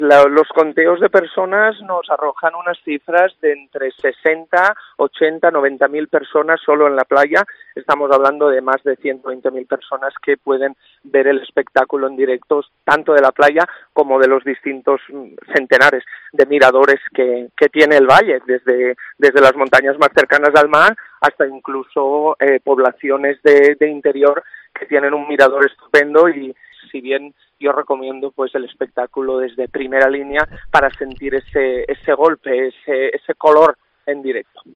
Los conteos de personas nos arrojan unas cifras de entre 60, 80, 90.000 personas solo en la playa. Estamos hablando de más de 120.000 personas que pueden ver el espectáculo en directo, tanto de la playa como de los distintos centenares de miradores que tiene el valle, desde las montañas más cercanas al mar hasta incluso poblaciones de interior que tienen un mirador estupendo. Y si bien yo recomiendo pues el espectáculo desde primera línea para sentir ese golpe, ese color en directo.